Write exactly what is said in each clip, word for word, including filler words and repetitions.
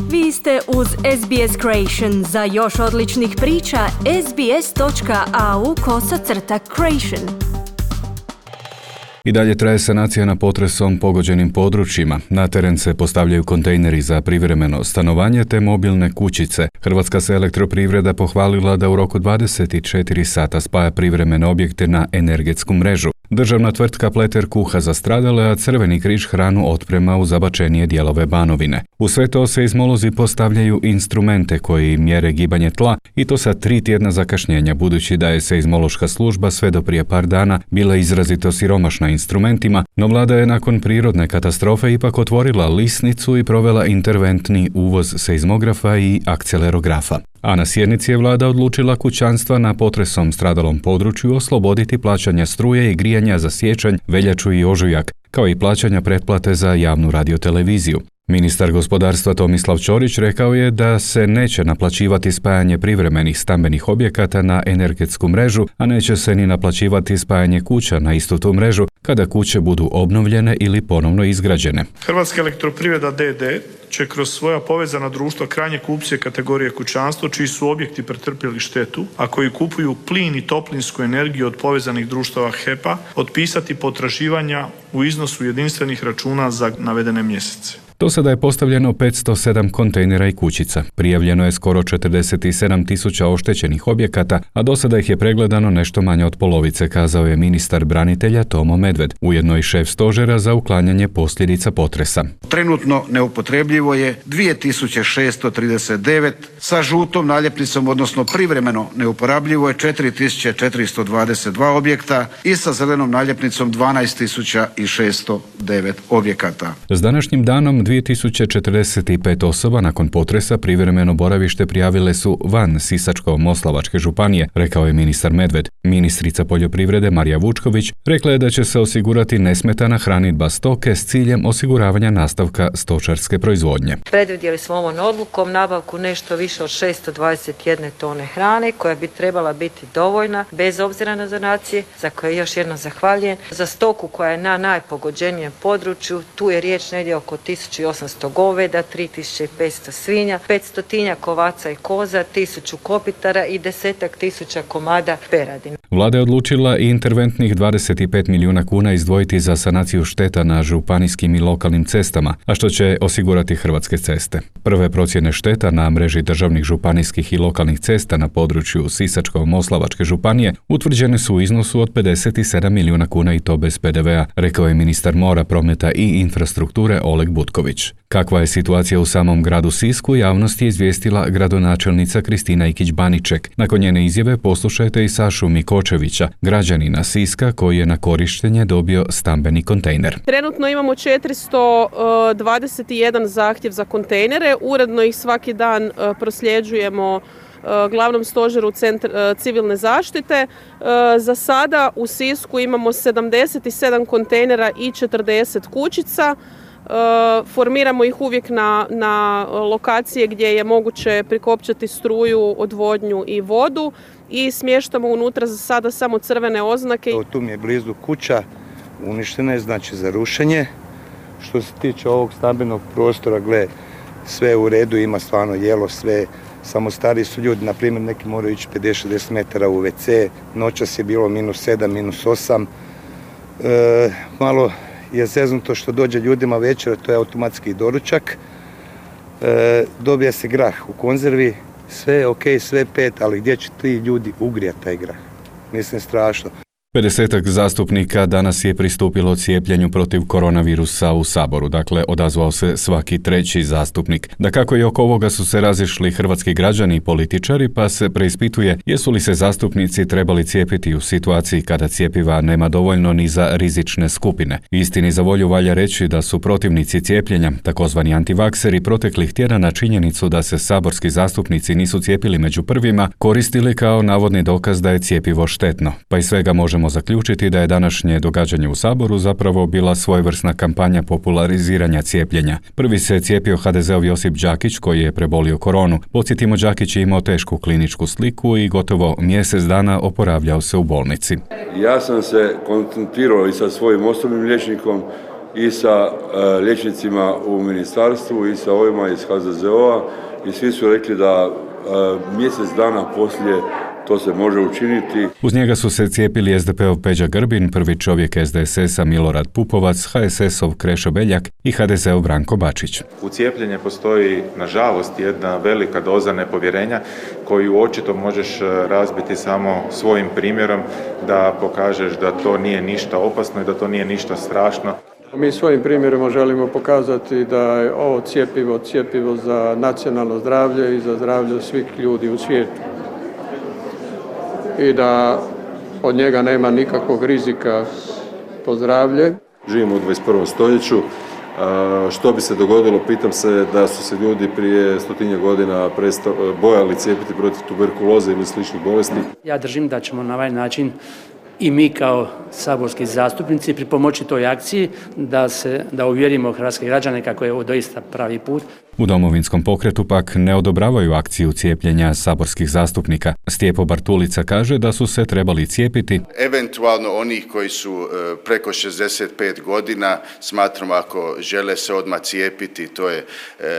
Vi ste uz S B S Creation. Za još odličnih priča, sbs.au kosacrta creation. I dalje traje sanacija na potresom pogođenim područjima. Na teren se postavljaju kontejneri za privremeno stanovanje te mobilne kućice. Hrvatska se elektroprivreda pohvalila da u roku dvadeset četiri sata spaja privremene objekte na energetsku mrežu. Državna tvrtka Pleter kuha za stradale, a Crveni križ hranu otprema u zabačenije dijelove Banovine. U sve to seizmolozi postavljaju instrumente koji mjere gibanje tla i to sa tri tjedna zakašnjenja, budući da je seizmološka služba sve do prije par dana bila izrazito siromašna instrumentima, no vlada je nakon prirodne katastrofe ipak otvorila lisnicu i provela interventni uvoz seizmografa i akcelerografa. A na sjednici je vlada odlučila kućanstva na potresom stradalom području osloboditi plaćanja struje i grijanja za siječanj, veljaču i ožujak, kao i plaćanja pretplate za javnu radioteleviziju. Ministar gospodarstva Tomislav Ćorić rekao je da se neće naplaćivati spajanje privremenih stambenih objekata na energetsku mrežu, a neće se ni naplaćivati spajanje kuća na istu tu mrežu kada kuće budu obnovljene ili ponovno izgrađene. Hrvatska elektroprivreda D D će kroz svoja povezana društva krajnje kupce kategorije kućanstvo čiji su objekti pretrpjeli štetu, a koji kupuju plin i toplinsku energiju od povezanih društava H E P-a, otpisati potraživanja u iznosu jedinstvenih računa za navedene mjesece. Do sada je postavljeno petsto sedam kontejnera i kućica. Prijavljeno je skoro četrdeset sedam tisuća oštećenih objekata, a do sada ih je pregledano nešto manje od polovice, kazao je ministar branitelja Tomo Medved, ujedno i šef stožera za uklanjanje posljedica potresa. Trenutno neupotrebljivo je dvije tisuće šesto trideset devet, sa žutom naljepnicom, odnosno privremeno neuporabljivo je četiri tisuće četiristo dvadeset dva objekta i sa zelenom naljepnicom dvanaest tisuća šesto devet objekata. S današnjim danom dvije tisuće četrdeset pet osoba nakon potresa privremeno boravište prijavile su van Sisačko-moslavačke županije, rekao je ministar Medved. Ministrica poljoprivrede Marija Vučković rekla je da će se osigurati nesmetana hranidba stoke s ciljem osiguravanja nastavka stočarske proizvodnje. Predvidjeli smo ovom odlukom nabavku nešto više od šesto dvadeset jedne tone hrane koja bi trebala biti dovoljna bez obzira na donacije, za koje još jednom zahvaljujem. Za stoku koja je na najpogođenijem području, tu je riječ negdje oko tisuću osamsto goveda, tri tisuće petsto svinja, petsto kovaca i koza, tisuću kopitara i desetak tisuća komada peradi. Vlada je odlučila i interventnih dvadeset pet milijuna kuna izdvojiti za sanaciju šteta na županijskim i lokalnim cestama, a što će osigurati Hrvatske ceste. Prve procjene šteta na mreži državnih županijskih i lokalnih cesta na području Sisačko-moslavačke županije utvrđene su u iznosu od pedeset sedam milijuna kuna i to bez P D V-a, rekao je ministar mora, prometa i infrastrukture Oleg Butković. Kakva je situacija u samom gradu Sisku, javnost je izvijestila gradonačelnica Kristina Ikić-Baniček. Nakon njene izjave poslušajte i Sašu Mikočevića, građanina Siska koji je na korištenje dobio stambeni kontejner. Trenutno imamo četiristo dvadeset jedan zahtjev za kontejnere, uredno ih svaki dan prosljeđujemo glavnom stožeru centra civilne zaštite. Za sada u Sisku imamo sedamdeset sedam kontejnera i četrdeset kućica. Formiramo ih uvijek na, na lokacije gdje je moguće prikopčati struju, odvodnju i vodu i smještamo unutra za sada samo crvene oznake. Evo, tu mi je blizu kuća, uništena je, znači za rušenje. Što se tiče ovog stambenog prostora, gle, sve je u redu, ima stvarno jelo, sve, samo stariji su ljudi, na primjer neki moraju ići pedeset šezdeset metara u ve ce, noćas je bilo minus sedam, minus osam, e, malo je zeznuto što dođe ljudima večer, to je automatski doručak, e, dobija se grah u konzervi, sve je ok, sve pet, ali gdje će ti ljudi ugrijati taj grah? Mislim, strašno. pedesetak zastupnika danas je pristupilo cijepljenju protiv koronavirusa u Saboru, dakle odazvao se svaki treći zastupnik. Dakako i oko ovoga su se razišli hrvatski građani i političari, pa se preispituje jesu li se zastupnici trebali cijepiti u situaciji kada cjepiva nema dovoljno ni za rizične skupine. Istini za volju valja reći da su protivnici cijepljenja, takozvani antivakseri, proteklih tjedana činjenicu da se saborski zastupnici nisu cijepili među prvima koristili kao navodni dokaz da je cjepivo štetno, pa i svega možemo zaključiti da je današnje događanje u Saboru zapravo bila svojevrsna kampanja populariziranja cijepljenja. Prvi se cijepio ha de zeov Josip Đakić koji je prebolio koronu. Podsjetimo, Đakić je imao tešku kliničku sliku i gotovo mjesec dana oporavljao se u bolnici. Ja sam se konsultirao i sa svojim osobnim liječnikom i sa liječnicima u ministarstvu i sa ovima iz H Z Z O-a i svi su rekli da mjesec dana poslije to se može učiniti. Uz njega su se cijepili es de pe-ov Peđa Grbin, prvi čovjek es de es es-a Milorad Pupovac, ha es es-ov Krešo Beljak i ha de ze-ov Branko Bačić. U cijepljenje postoji, nažalost, jedna velika doza nepovjerenja koju očito možeš razbiti samo svojim primjerom, da pokažeš da to nije ništa opasno i da to nije ništa strašno. Mi svojim primjerima želimo pokazati da je ovo cjepivo, cjepivo za nacionalno zdravlje i za zdravlje svih ljudi u svijetu. I da od njega nema nikakvog rizika po zdravlje. Živimo u dvadeset prvom stoljeću. Što bi se dogodilo, pitam se, da su se ljudi prije stotinja godina bojali cijepiti protiv tuberkuloze ili sličnih bolesti. Ja držim da ćemo na ovaj način i mi kao saborski zastupnici pripomoći toj akciji da se da uvjerimo hrvatske građane kako je ovo doista pravi put. U Domovinskom pokretu pak ne odobravaju akciju cijepljenja saborskih zastupnika. Stjepo Bartulica kaže da su se trebali cijepiti. Eventualno onih koji su preko šezdeset pet godina, smatram ako žele se odmah cijepiti, to je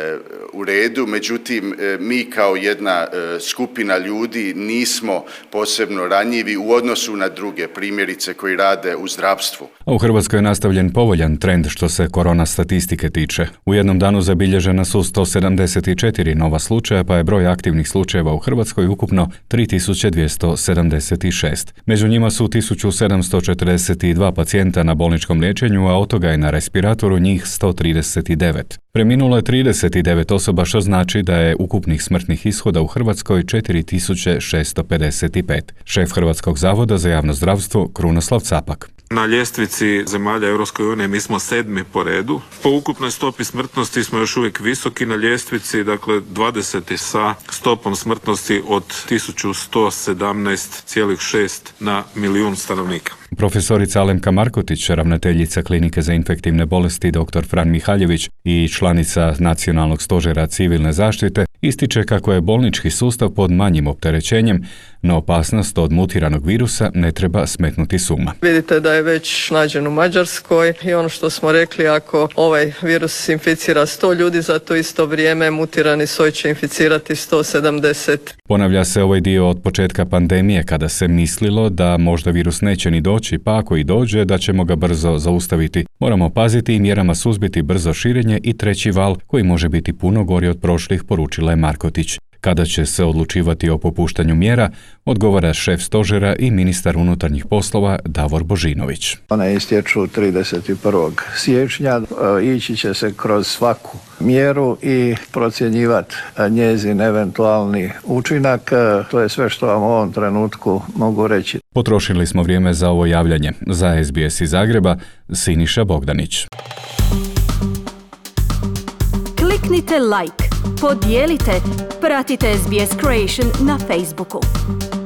u redu. Međutim, mi kao jedna skupina ljudi nismo posebno ranjivi u odnosu na druge, primjerice koji rade u zdravstvu. A u Hrvatskoj je nastavljen povoljan trend što se korona statistike tiče. U jednom danu zabilježena su sto sedamdeset četiri nova slučaja, pa je broj aktivnih slučajeva u Hrvatskoj ukupno tri tisuće dvjesto sedamdeset šest. Među njima su tisuću sedamsto četrdeset dva pacijenta na bolničkom liječenju, a od toga je na respiratoru njih sto trideset devet. Preminulo je trideset devet osoba, što znači da je ukupnih smrtnih ishoda u Hrvatskoj četiri tisuće šesto pedeset pet. Šef Hrvatskog zavoda za javno zdravstvo Krunoslav Capak. Na ljestvici zemalja Europske unije mi smo sedmi po redu. Po ukupnoj stopi smrtnosti smo još uvijek visoki na ljestvici, dakle dvadeseti sa stopom smrtnosti od tisuću sto sedamnaest zarez šest na milijun stanovnika. Profesorica Alemka Markotić, ravnateljica Klinike za infektivne bolesti doktor Fran Mihaljević i članica Nacionalnog stožera civilne zaštite, ističe kako je bolnički sustav pod manjim opterećenjem, no opasnost od mutiranog virusa ne treba smetnuti s uma. Vidite da je već nađen u Mađarskoj i ono što smo rekli, ako ovaj virus inficira sto ljudi, za to isto vrijeme mutirani soj će inficirati sto sedamdeset. Ponavlja se ovaj dio od početka pandemije, kada se mislilo da možda virus neće ni doći, pa ako i dođe da ćemo ga brzo zaustaviti. Moramo paziti i mjerama suzbiti brzo širenje i treći val koji može biti puno gori od prošlih, poručila je Markotić. Kada će se odlučivati o popuštanju mjera, odgovara šef stožera i ministar unutarnjih poslova Davor Božinović. One istječu trideset prvog siječnja, ići će se kroz svaku mjeru i procjenjivati njezin eventualni učinak. To je sve što vam u ovom trenutku mogu reći. Potrošili smo vrijeme za ovo javljanje. Za es be es iz Zagreba, Siniša Bogdanić. Kliknite like, podijelite, pratite es be es Creation na Facebooku.